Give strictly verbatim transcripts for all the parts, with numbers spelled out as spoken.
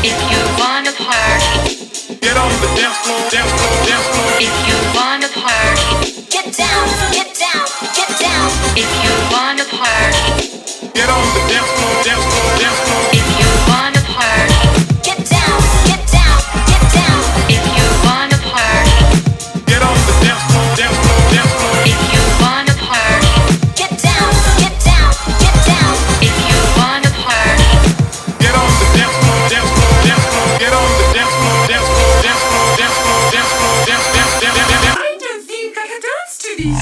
If you wanna party, get on the dance floor, dance floor, dance floor. if you wanna party, Get down, get down, get down. if you wanna party, Get on the dance floor, dance floor, dance floor. if you wanna party, Get down, get down, get down. if you wanna party, Get on the dance floor, dance floor, dance floor. if you wanna party, Get down, get down, get down. if you wanna party, Get on the dance floor, dance floor, dance floor. Get on the dance floor, dance floor, dance floor, dance floor, dance floor, dance, dance, dance, dance, dance. I don't think I can dance to these.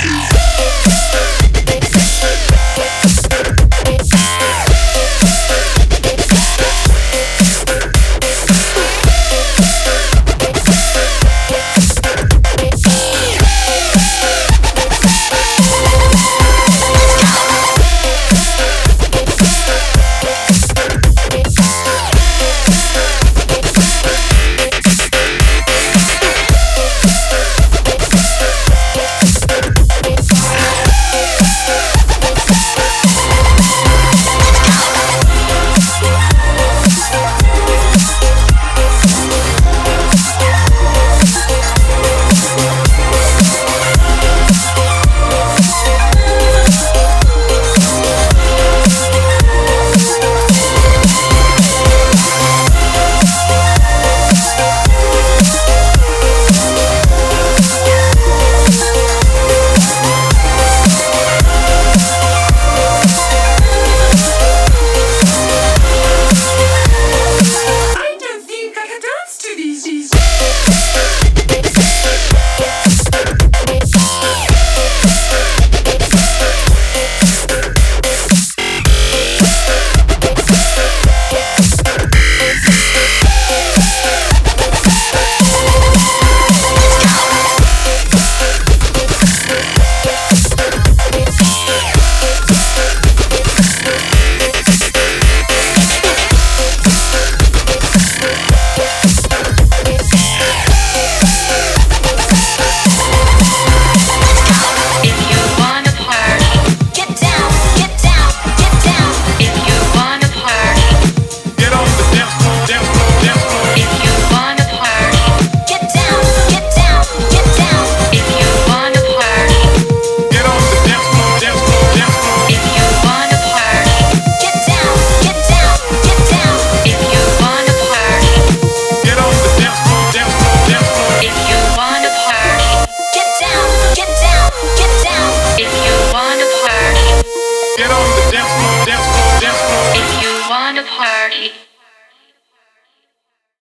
I don't think I can dance to these. if you wanna party, Get down, get down, get down. if you wanna party, Get on the dance floor, dance floor, dance floor. if you wanna party, Get down, get down, get down. if you wanna party, Get on the dance floor, dance floor, dance floor. if you wanna party, Get down, get down, get down. if you wanna party, Get on the dance floor, dance floor, dance floor. if you wanna party, Get down, get down, get down. if you wanna party, Get on the dance floor, dance floor, dance floor. if you wanna party.